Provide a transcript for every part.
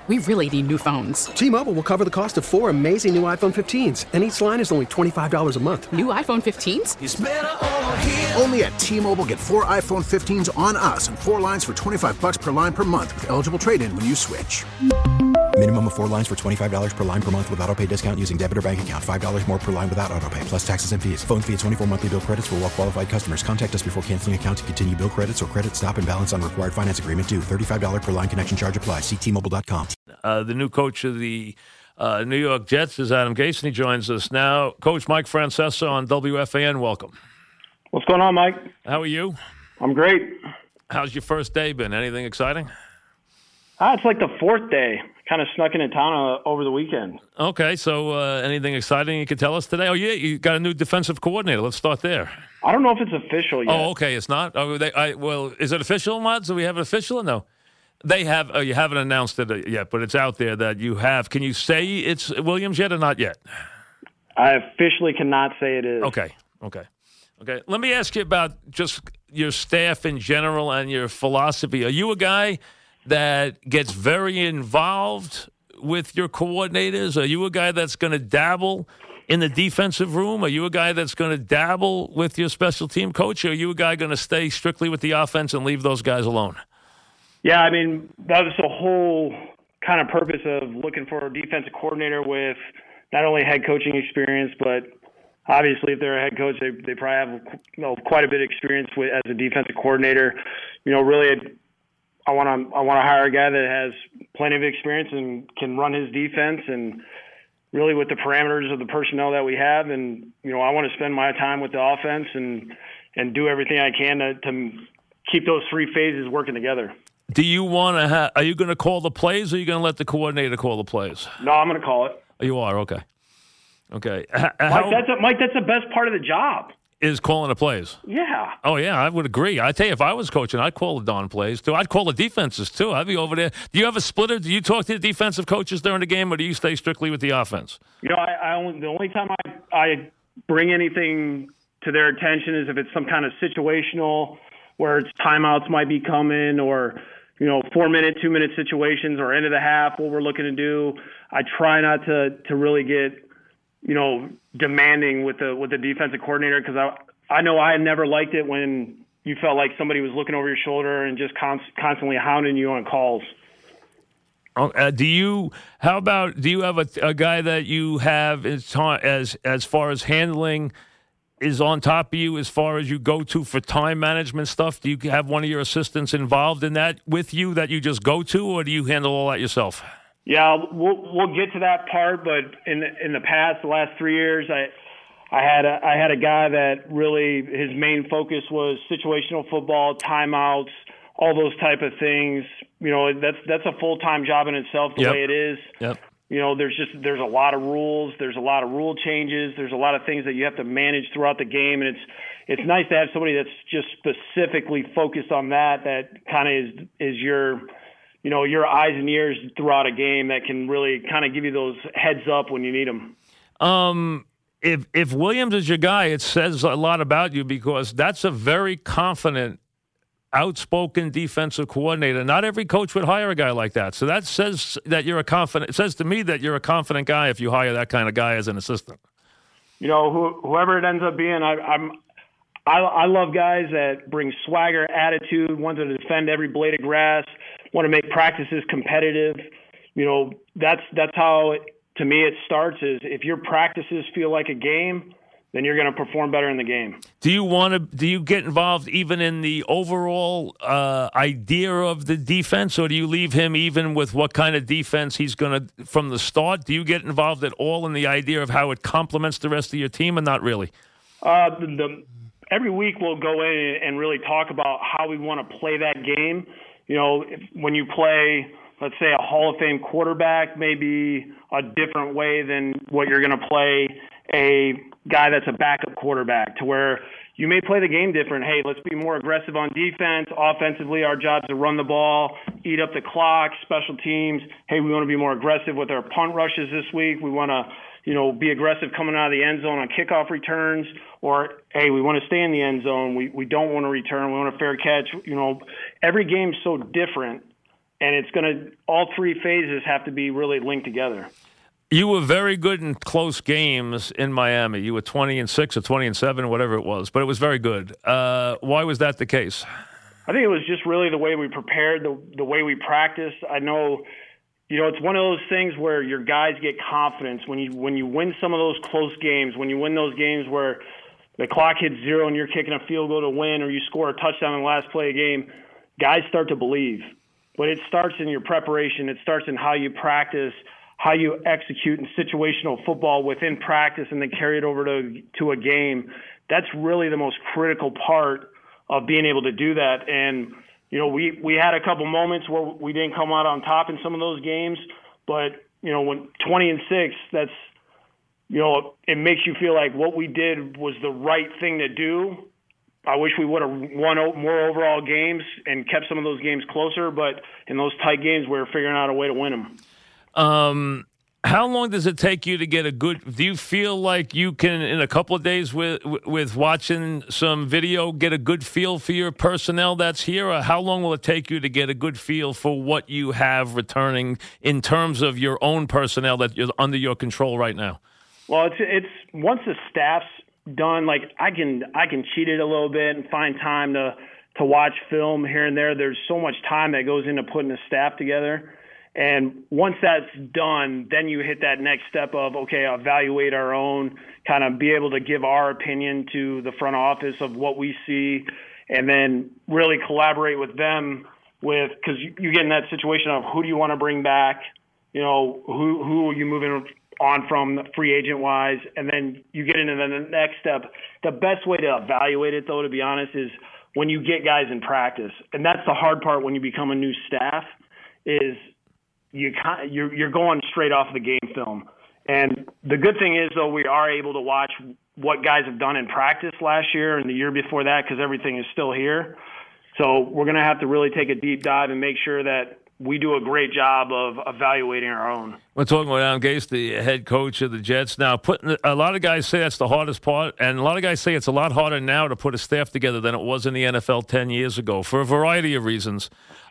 We really need new phones. T-Mobile will cover the cost of 4 amazing new iPhone 15s, and each line is only $25 a month. New iPhone 15s? It's better over here. Only at T-Mobile, get 4 iPhone 15s on us and 4 lines for $25 per line per month with eligible trade-in when you switch. Minimum of 4 lines for $25 per line per month with autopay discount using debit or bank account. $5 more per line without autopay, plus taxes and fees. Phone fee at 24 monthly bill credits for well-qualified customers. Contact us before canceling account to continue bill credits or credit stop and balance on required finance agreement due. $35 per line connection charge applies. See T-Mobile.com. The new coach of the New York Jets is Adam Gase, and he joins us now. Coach Mike Francesa on WFAN, welcome. What's going on, Mike? How are you? I'm great. How's your first day been? Anything exciting? It's like the fourth day. Kind of snuck into town over the weekend. Okay, so anything exciting you could tell us today? Oh, yeah, you got a new defensive coordinator. Let's start there. I don't know if it's official yet. Oh, okay, it's not? Well, is it official, Mods? Do we have it official or no? They have. You haven't announced it yet, but it's out there that you have. Can you say it's Williams yet or not yet? I officially cannot say it is. Okay. Let me ask you about just your staff in general and your philosophy. Are you a guy that gets very involved with your coordinators? Are you a guy that's going to dabble in the defensive room? Are you a guy that's going to dabble with your special team coach? Or are you a guy going to stay strictly with the offense and leave those guys alone? Yeah, I mean, that was the whole kind of purpose of looking for a defensive coordinator with not only head coaching experience, but obviously if they're a head coach, they probably have quite a bit of experience as a defensive coordinator. Really, I want to hire a guy that has plenty of experience and can run his defense, and really with the parameters of the personnel that we have. And I want to spend my time with the offense and do everything I can to keep those three phases working together. Do you want to are you going to call the plays, or are you going to let the coordinator call the plays? No, I'm going to call it. Oh, you are? Okay. Mike, that's the best part of the job. Is calling the plays. Yeah. Oh, yeah, I would agree. I tell you, if I was coaching, I'd call the darn plays, too. I'd call the defenses, too. I'd be over there. Do you have a splitter? Do you talk to the defensive coaches during the game, or do you stay strictly with the offense? The only time I bring anything to their attention is if it's some kind of situational where it's timeouts might be coming, or 4-minute, 2-minute situations, or end of the half, what we're looking to do. I try not to really get demanding with the defensive coordinator, because I know I never liked it when you felt like somebody was looking over your shoulder and just constantly hounding you on calls. Do you have a guy that you have as far as handling is on top of you as far as you go to for time management stuff? Do you have one of your assistants involved in that with you that you just go to, or do you handle all that yourself? Yeah, we'll get to that part, but in the past, the last 3 years, I had a guy that really his main focus was situational football, timeouts, all those type of things. That's a full-time job in itself, the way it is. Yep. There's a lot of rules, there's a lot of rule changes, there's a lot of things that you have to manage throughout the game, and it's nice to have somebody that's just specifically focused on that kind of is your your eyes and ears throughout a game that can really kind of give you those heads up when you need them. If Williams is your guy, it says a lot about you, because that's a very confident, outspoken defensive coordinator. Not every coach would hire a guy like that. So that says that you're it says to me that you're a confident guy if you hire that kind of guy as an assistant. Whoever it ends up being, I love guys that bring swagger, attitude, want to defend every blade of grass, want to make practices competitive. That's how, to me, it starts, is if your practices feel like a game, then you're going to perform better in the game. Do you get involved even in the overall idea of the defense, or do you leave him even with what kind of defense he's going to from the start? Do you get involved at all in the idea of how it complements the rest of your team, or not really? Every week we'll go in and really talk about how we want to play that game. When you play, let's say, a Hall of Fame quarterback, maybe a different way than what you're going to play a guy that's a backup quarterback, to where you may play the game different. Hey, let's be more aggressive on defense. Offensively, our job is to run the ball, eat up the clock. Special teams, hey, we want to be more aggressive with our punt rushes this week. We want to be aggressive coming out of the end zone on kickoff returns, or, hey, we want to stay in the end zone. We don't want to return. We want a fair catch. Every game's so different and all three phases have to be really linked together. You were very good in close games in Miami. You were 20-6 or 20-7, whatever it was, but it was very good. Why was that the case? I think it was just really the way we prepared, the way we practiced. I know, it's one of those things where your guys get confidence when you win some of those close games, when you win those games where the clock hits 0 and you're kicking a field goal to win, or you score a touchdown in the last play of the game, guys start to believe. But it starts in your preparation. It starts in how you practice, how you execute in situational football within practice, and then carry it over to a game. That's really the most critical part of being able to do that. And, we had a couple moments where we didn't come out on top in some of those games, but, when 20-6, that's, it makes you feel like what we did was the right thing to do. I wish we would have won more overall games and kept some of those games closer, but in those tight games, we were figuring out a way to win them. How long does it take you to get a good – do you feel like you can, in a couple of days with watching some video, get a good feel for your personnel that's here? Or how long will it take you to get a good feel for what you have returning in terms of your own personnel that is under your control right now? Well, it's once the staff's done, like I can cheat it a little bit and find time to watch film here and there. There's so much time that goes into putting a staff together. And once that's done, then you hit that next step of, okay, evaluate our own, kind of be able to give our opinion to the front office of what we see, and then really collaborate with them because you get in that situation of who do you want to bring back, who are you moving on from free agent wise, and then you get into the next step. The best way to evaluate it, though, to be honest, is when you get guys in practice. And that's the hard part when you become a new staff is you're going straight off the game film. And the good thing is, though, we are able to watch what guys have done in practice last year and the year before that because everything is still here. So we're going to have to really take a deep dive and make sure that we do a great job of evaluating our own. We're talking with Adam Gase, the head coach of the Jets. Now, a lot of guys say that's the hardest part, and a lot of guys say it's a lot harder now to put a staff together than it was in the NFL 10 years ago for a variety of reasons.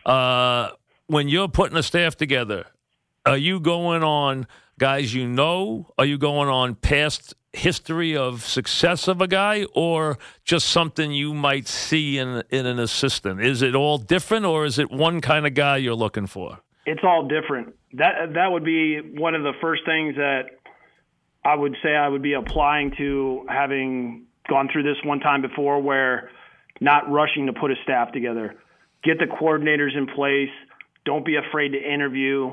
When you're putting a staff together, are you going on guys you know? Are you going on past history of success of a guy, or just something you might see in an assistant? Is it all different, or is it one kind of guy you're looking for? It's all different. That would be one of the first things that I would say I would be applying to, having gone through this one time before, where not rushing to put a staff together. Get the coordinators in place. Don't be afraid to interview.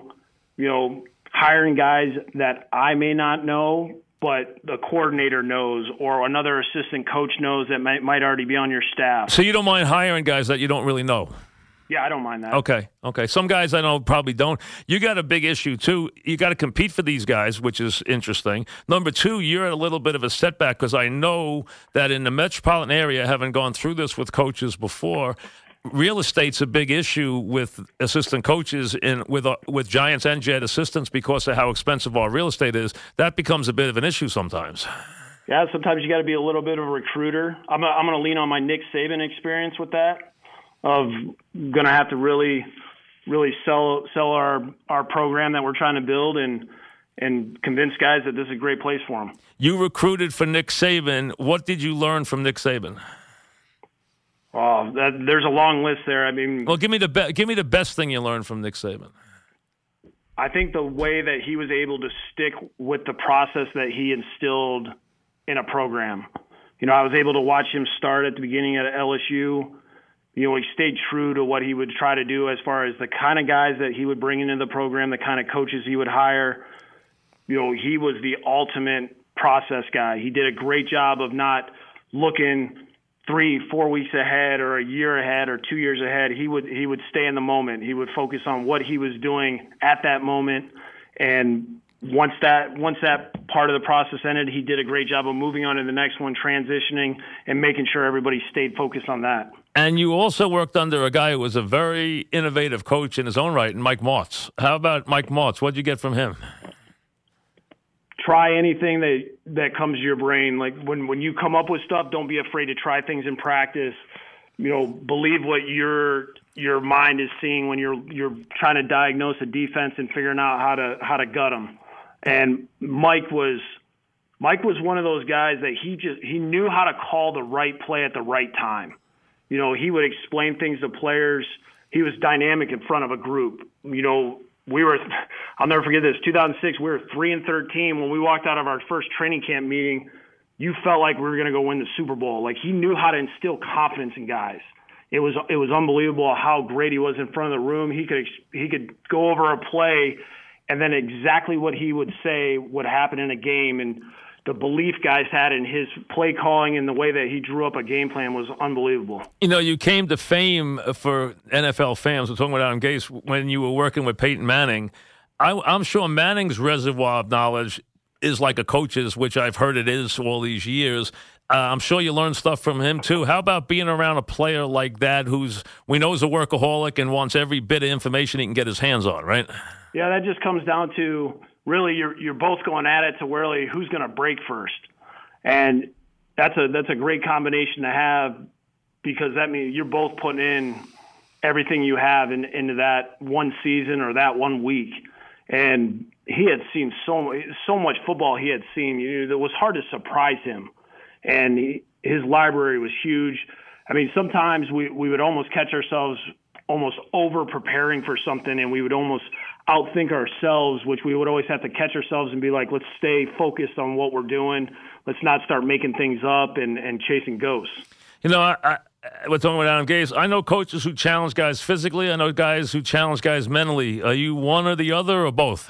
Hiring guys that I may not know, but the coordinator knows, or another assistant coach knows that might already be on your staff. So you don't mind hiring guys that you don't really know? Yeah, I don't mind that. Okay. Some guys I know probably don't. You got a big issue, too. You got to compete for these guys, which is interesting. Number two, you're at a little bit of a setback because I know that in the metropolitan area, having gone through this with coaches before, real estate's a big issue with assistant coaches with Giants and Jet assistants because of how expensive our real estate is. That becomes a bit of an issue sometimes. Yeah, sometimes you got to be a little bit of a recruiter. I'm going to lean on my Nick Saban experience with that. Of going to have to really sell our program that we're trying to build and convince guys that this is a great place for them. You recruited for Nick Saban. What did you learn from Nick Saban? Oh, there's a long list there. I mean, well, give me the best thing you learned from Nick Saban. I think the way that he was able to stick with the process that he instilled in a program. I was able to watch him start at the beginning at LSU. He stayed true to what he would try to do as far as the kind of guys that he would bring into the program, the kind of coaches he would hire. He was the ultimate process guy. He did a great job of not looking 3-4 weeks ahead or a year ahead or 2 years ahead. He would stay in the moment. He would focus on what he was doing at that moment. And once that part of the process ended, he did a great job of moving on to the next one, transitioning, and making sure everybody stayed focused on that. And you also worked under a guy who was a very innovative coach in his own right, Mike Martz. How about Mike Martz? What did you get from him? Try anything that comes to your brain. Like when you come up with stuff, don't be afraid to try things in practice. Believe what you're your mind is seeing when you're trying to diagnose a defense and figuring out how to gut them. And Mike was one of those guys that he knew how to call the right play at the right time. You know, he would explain things to players. He was dynamic in front of a group. You know, I'll never forget this, 2006, we were 3-13. When we walked out of our first training camp meeting, you felt like we were going to go win the Super Bowl. Like, he knew how to instill confidence in guys. It was unbelievable how great he was in front of the room. He could go over a play, and then exactly what he would say would happen in a game. And the belief guys had in his play calling and the way that he drew up a game plan was unbelievable. You know, you came to fame for NFL fans. We're talking about Adam Gase when you were working with Peyton Manning. I'm sure Manning's reservoir of knowledge is like a coach's, which I've heard it is all these years. I'm sure you learned stuff from him, too. How about being around a player like that we know is a workaholic and wants every bit of information he can get his hands on, right? Yeah, that just comes down to really you're both going at it to really who's going to break first. And that's a great combination to have, because that means you're both putting in everything you have into that one season or that 1 week. And he had seen so much football he had seen. It was hard to surprise him. And his library was huge. I mean, sometimes we would almost catch ourselves almost over-preparing for something, and we would almost outthink ourselves, which we would always have to catch ourselves and be like, let's stay focused on what we're doing. Let's not start making things up and chasing ghosts. You know, we're talking about Adam Gase. I know coaches who challenge guys physically. I know guys who challenge guys mentally. Are you one or the other or both?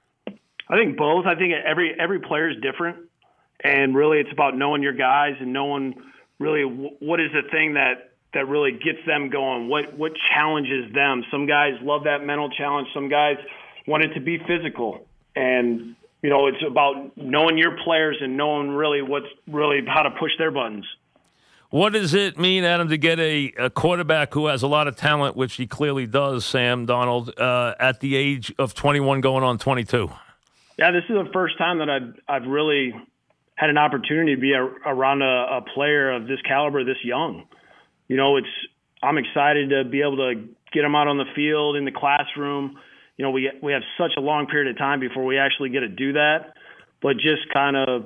I think both. I think every player is different. And really it's about knowing your guys and knowing really what is the thing that really gets them going, what challenges them. Some guys love that mental challenge. Some guys want it to be physical. And, you know, it's about knowing your players and knowing really how to push their buttons. What does it mean, Adam, to get a quarterback who has a lot of talent, which he clearly does, Sam Darnold, at the age of 21 going on 22? Yeah, this is the first time that I've really had an opportunity to be around a player of this caliber, this young. You know, I'm excited to be able to get him out on the field, in the classroom. You know, we have such a long period of time before we actually get to do that. But just kind of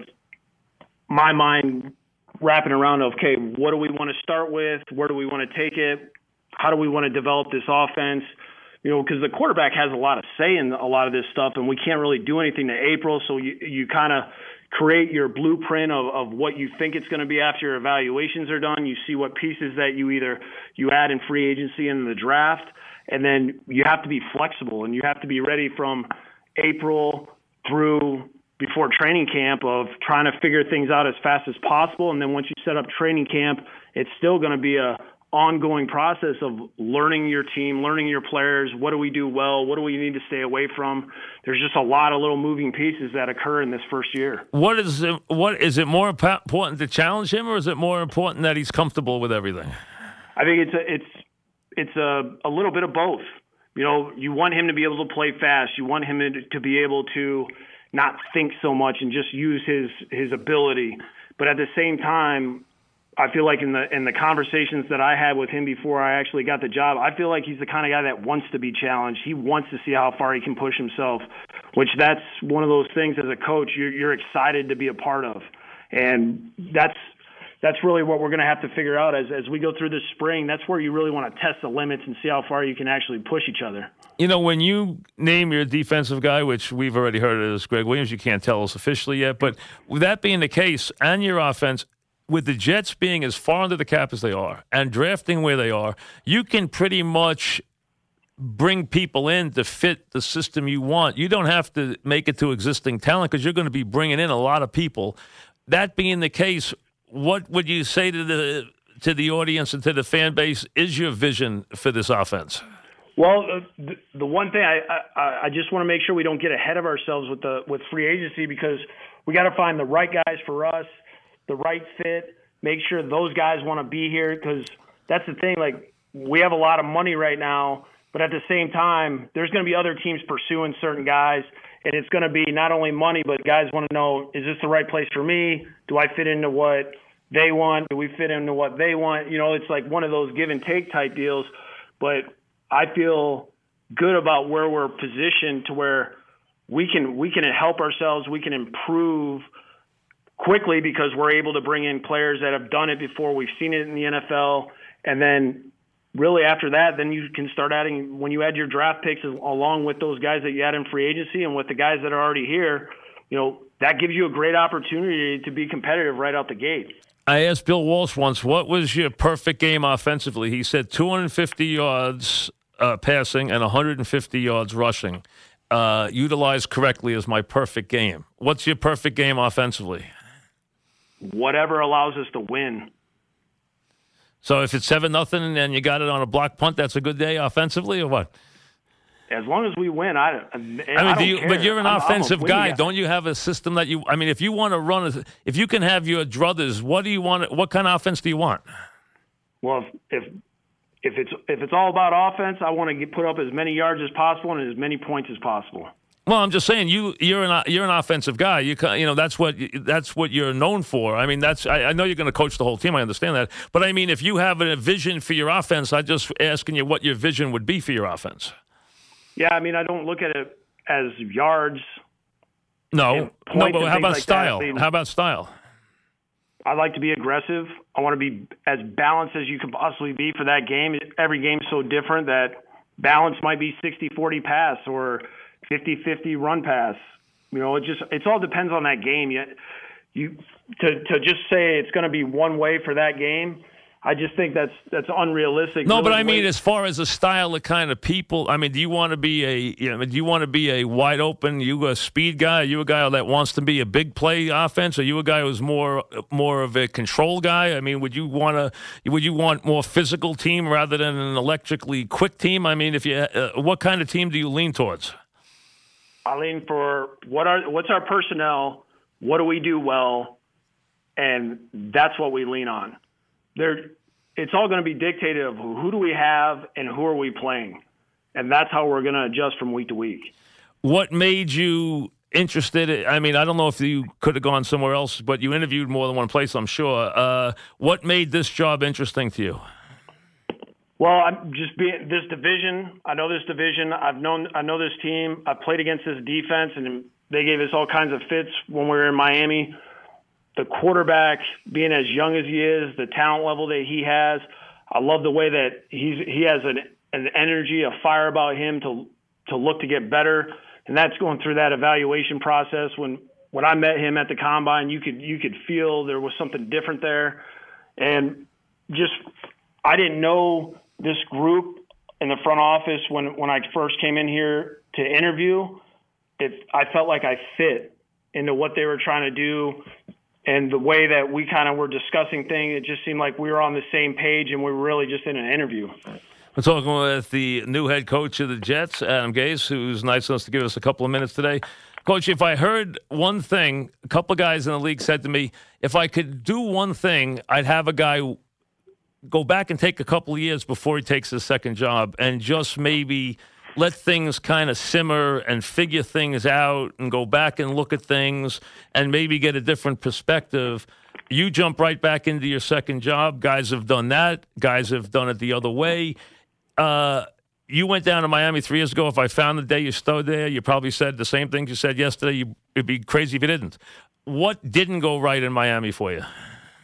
my mind wrapping around, okay, what do we want to start with? Where do we want to take it? How do we want to develop this offense? You know, because the quarterback has a lot of say in a lot of this stuff, and we can't really do anything to April. So you kind of create your blueprint of what you think it's going to be after your evaluations are done. You see what pieces that you add in free agency and in the draft, and then you have to be flexible, and you have to be ready from April through before training camp of trying to figure things out as fast as possible. And then once you set up training camp, it's still going to be a ongoing process of learning your team, learning your players. What do we do well? What do we need to stay away from? There's just a lot of little moving pieces that occur in this first year. What is it more important to challenge him, or is it more important that he's comfortable with everything? I think it's a little bit of both. You know, you want him to be able to play fast. You want him to be able to not think so much and just use his ability. But at the same time, I feel like in the conversations that I had with him before I actually got the job, I feel like he's the kind of guy that wants to be challenged. He wants to see how far he can push himself, which that's one of those things as a coach you're excited to be a part of. And that's really what we're going to have to figure out as we go through this spring. That's where you really want to test the limits and see how far you can actually push each other. You know, when you name your defensive guy, which we've already heard is Greg Williams, you can't tell us officially yet, but with that being the case, and your offense, with the Jets being as far under the cap as they are and drafting where they are, you can pretty much bring people in to fit the system you want. You don't have to make it to existing talent because you're going to be bringing in a lot of people. That being the case, what would you say to the audience and to the fan base is your vision for this offense? Well, the one thing I just want to make sure we don't get ahead of ourselves with free agency, because we got to find the right guys for us, the right fit, make sure those guys want to be here, because that's the thing. Like, we have a lot of money right now, but at the same time, there's going to be other teams pursuing certain guys, and it's going to be not only money, but guys want to know, is this the right place for me? Do I fit into what they want? Do we fit into what they want? You know, it's like one of those give and take type deals. but I feel good about where we're positioned to where we can help ourselves. We can improve quickly because we're able to bring in players that have done it before. We've seen it in the NFL. And then really after that, then you can start adding, when you add your draft picks along with those guys that you add in free agency and with the guys that are already here, that gives you a great opportunity to be competitive right out the gate. I asked Bill Walsh once, what was your perfect game offensively? He said 250 yards passing and 150 yards rushing. Utilized correctly as my perfect game. What's your perfect game offensively? Whatever allows us to win. So if it's 7-0 and you got it on a block punt, that's a good day offensively, or what? As long as we win, I don't care. But you're an offensive guy. Guy. Don't you have a system that you? I mean, if you want to run, if you can have your druthers, what do you want? What kind of offense do you want? Well, if it's all about offense, I want to put up as many yards as possible and as many points as possible. Well, I'm just saying you're an offensive guy. That's what you're known for. I mean, I know you're going to coach the whole team. I understand that, but I mean, if you have a vision for your offense, I'm just asking you what your vision would be for your offense. Yeah, I mean, I don't look at it as yards. No, but how about style? How about style? I like to be aggressive. I want to be as balanced as you can possibly be for that game. Every game's so different that balance might be 60-40 pass or 50-50 run pass. It all depends on that game. To just say it's going to be one way for that game, I just think that's unrealistic. No, but I mean, as far as the style of kind of people, I mean, do you want to be a wide open? You a speed guy? Are you a guy that wants to be a big play offense? Are you a guy who's more of a control guy? I mean, would you want more physical team rather than an electrically quick team? I mean, what kind of team do you lean towards? I lean for what's our personnel? What do we do well? And that's what we lean on. It's all going to be dictated of who do we have and who are we playing. And that's how we're going to adjust from week to week. What made you interested? I mean, I don't know if you could have gone somewhere else, but you interviewed more than one place, I'm sure. What made this job interesting to you? Well, I'm just being this division. I know this division. I know this team. I played against this defense, and they gave us all kinds of fits when we were in Miami. The quarterback, being as young as he is, the talent level that he has, I love the way that he has an energy, a fire about him to look to get better, and that's going through that evaluation process. When I met him at the combine, you could feel there was something different there, and just I didn't know this group in the front office when I first came in here to interview. I felt like I fit into what they were trying to do. And the way that we kind of were discussing things, it just seemed like we were on the same page and we were really just in an interview. We're talking with the new head coach of the Jets, Adam Gase, who's nice enough to give us a couple of minutes today. Coach, if I heard one thing, a couple of guys in the league said to me, if I could do one thing, I'd have a guy go back and take a couple of years before he takes his second job and just maybe let things kind of simmer and figure things out and go back and look at things and maybe get a different perspective. You jump right back into your second job. Guys have done that. Guys have done it the other way. You went down to Miami 3 years ago. If I found the day you stood there, you probably said the same things you said yesterday. It'd be crazy if you didn't. What didn't go right in Miami for you?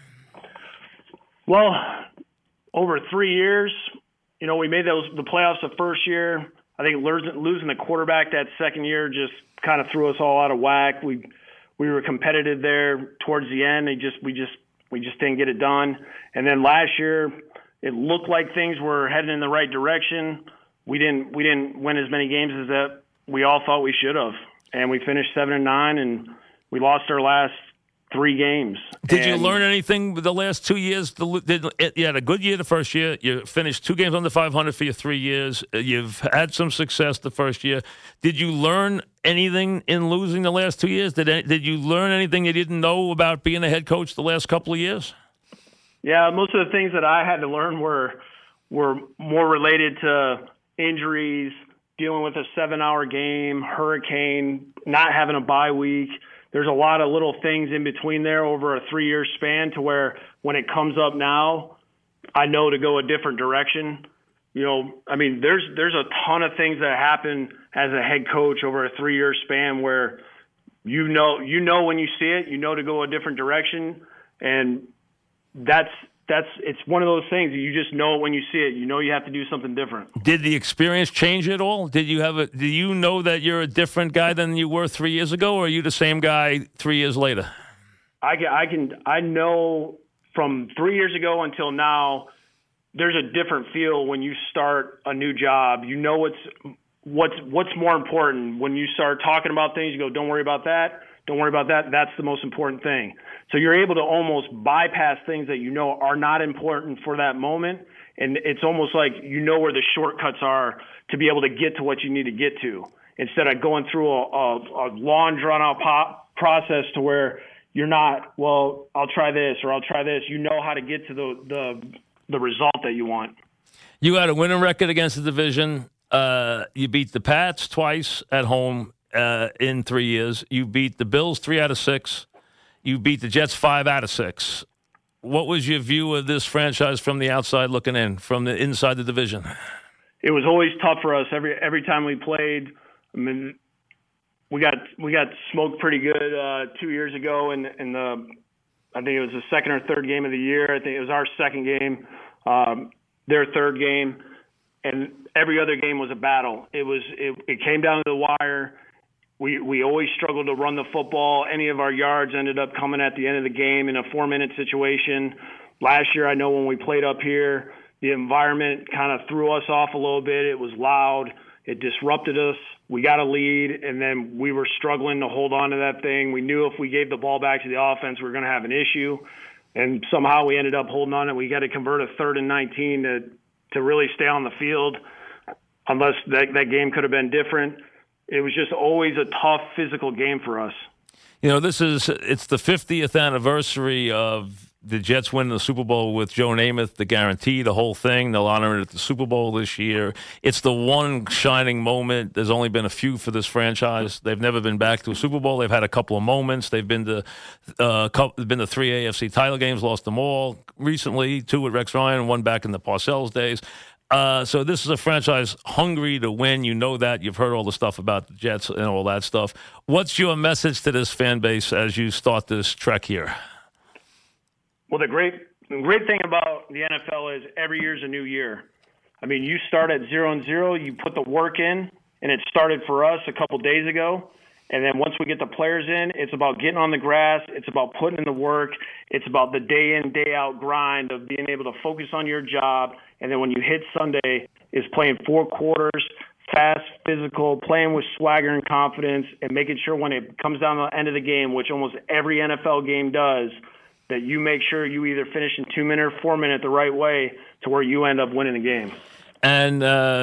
Well, over 3 years, we made the playoffs the first year. I think losing the quarterback that second year just kind of threw us all out of whack. We were competitive there towards the end. We just didn't get it done. And then last year, it looked like things were heading in the right direction. We didn't win as many games as that we all thought we should have, and we finished 7-9, and we lost our last 3 games. Did you learn anything the last 2 years? You had a good year the first year. You finished 2 games under 500 for your 3 years. You've had some success the first year. Did you learn anything in losing the last 2 years? Did you learn anything you didn't know about being a head coach the last couple of years? Yeah, most of the things that I had to learn were more related to injuries, dealing with a 7-hour game, hurricane, not having a bye week. There's a lot of little things in between there over a 3-year span to where when it comes up now, I know to go a different direction. I mean, there's a ton of things that happen as a head coach over a 3-year span where you know when you see it, to go a different direction, and it's one of those things that you just know when you see it. You have to do something different. Did the experience change at all? Do you know that you're a different guy than you were 3 years ago, or are you the same guy 3 years later? I know from 3 years ago until now, there's a different feel when you start a new job. You know what's more important. When you start talking about things, you go, don't worry about that. Don't worry about that. That's the most important thing. So you're able to almost bypass things that are not important for that moment. And it's almost like where the shortcuts are to be able to get to what you need to get to, instead of going through a long, drawn-out process to where you're not, well, I'll try this or I'll try this. You know how to get to the result that you want. You had a winning record against the division. You beat the Pats twice at home in 3 years. You beat the Bills 3 out of 6. You beat the Jets 5 out of 6. What was your view of this franchise from the outside looking in, from the inside the division? It was always tough for us every time we played. I mean, we got smoked pretty good 2 years ago in the, I think it was the second or third game of the year. I think it was our second game, their third game, and every other game was a battle. It came down to the wire. We always struggled to run the football. Any of our yards ended up coming at the end of the game in a 4-minute situation. Last year, I know when we played up here, the environment kind of threw us off a little bit. It was loud. It disrupted us. We got a lead, and then we were struggling to hold on to that thing. We knew if we gave the ball back to the offense, we were going to have an issue, and somehow we ended up holding on it. We got to convert a 3rd and 19 to really stay on the field, unless that game could have been different. It was just always a tough physical game for us. It's the 50th anniversary of the Jets winning the Super Bowl with Joe Namath, the guarantee, the whole thing. They'll honor it at the Super Bowl this year. It's the one shining moment. There's only been a few for this franchise. They've never been back to a Super Bowl. They've had a couple of moments. They've been to 3 AFC title games, lost them all recently, 2 with Rex Ryan and 1 back in the Parcells days. So this is a franchise hungry to win. You know that. You've heard all the stuff about the Jets and all that stuff. What's your message to this fan base as you start this trek here? Well, the great thing about the NFL is every year is a new year. I mean, you start at 0-0, you put the work in, and it started for us a couple days ago. And then once we get the players in, it's about getting on the grass. It's about putting in the work. It's about the day in, day out grind of being able to focus on your job. And then when you hit Sunday, is playing 4 quarters, fast, physical, playing with swagger and confidence, and making sure when it comes down to the end of the game, which almost every NFL game does, that you make sure you either finish in 2-minute or 4-minute the right way to where you end up winning the game. And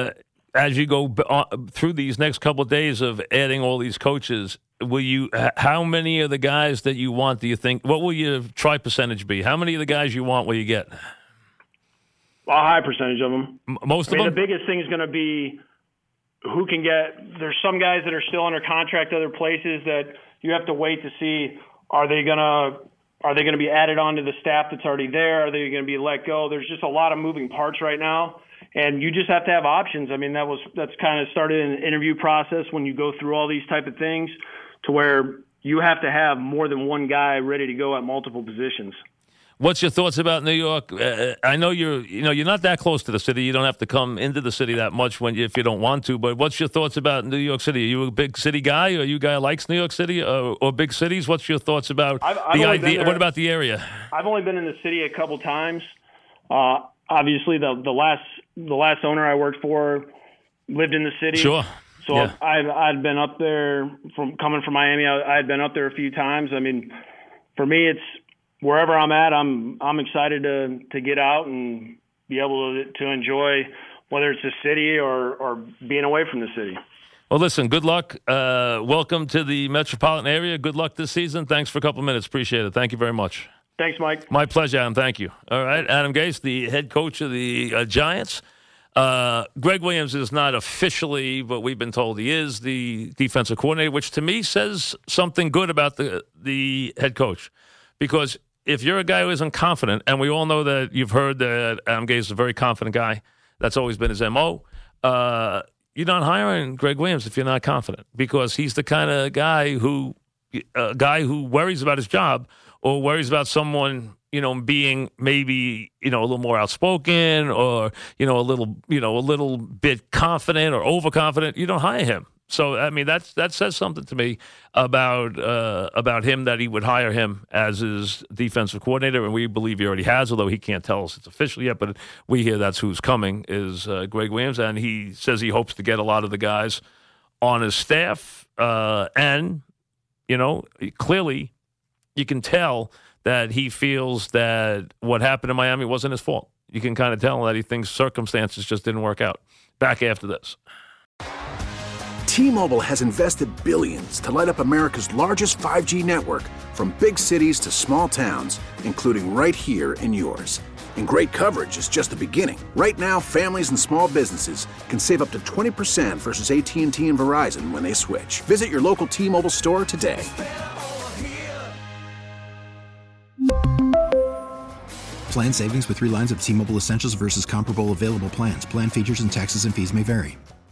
as you go through these next couple of days of adding all these coaches, how many of the guys that you want do you think, what will your try percentage be? How many of the guys you want will you get? Well, a high percentage of them. Most of them? The biggest thing is going to be who can get – there's some guys that are still under contract other places that you have to wait to see, are they going to be added on to the staff that's already there? Are they going to be let go? There's just a lot of moving parts right now, and you just have to have options. I mean, that's kind of started in the interview process when you go through all these type of things, to where you have to have more than one guy ready to go at multiple positions. What's your thoughts about New York? I know you're not that close to the city. You don't have to come into the city that much if you don't want to. But what's your thoughts about New York City? Are you a big city guy? Are you a guy who likes New York City or big cities? What's your thoughts about the idea? What about the area? I've only been in the city a couple times. Obviously, the last owner I worked for lived in the city. Sure. So yeah. I'd been up there coming from Miami. I had been up there a few times. I mean, for me, it's wherever I'm at, I'm excited to get out and be able to enjoy, whether it's the city or being away from the city. Well, listen, good luck. Welcome to the metropolitan area. Good luck this season. Thanks for a couple of minutes. Appreciate it. Thank you very much. Thanks, Mike. My pleasure, Adam. Thank you. All right, Adam Gase, the head coach of the Giants. Greg Williams is not officially, but we've been told he is the defensive coordinator, which to me says something good about the head coach. Because if you're a guy who isn't confident, and we all know that you've heard that Adam Gase is a very confident guy, That's always been his MO. You're not hiring Greg Williams if you're not confident, because he's the kind of guy who worries about his job or worries about someone, being maybe, a little more outspoken or, a little bit confident or overconfident. You don't hire him. So, I mean, that says something to me about him, that he would hire him as his defensive coordinator, and we believe he already has, although he can't tell us it's official yet, but we hear that's who's coming, is Greg Williams, and he says he hopes to get a lot of the guys on his staff, and, clearly you can tell that he feels that what happened in Miami wasn't his fault. You can kind of tell that he thinks circumstances just didn't work out. Back after this. T-Mobile has invested billions to light up America's largest 5G network, from big cities to small towns, including right here in yours. And great coverage is just the beginning. Right now, families and small businesses can save up to 20% versus AT&T and Verizon when they switch. Visit your local T-Mobile store today. Plan savings with 3 lines of T-Mobile Essentials versus comparable available plans. Plan features and taxes and fees may vary.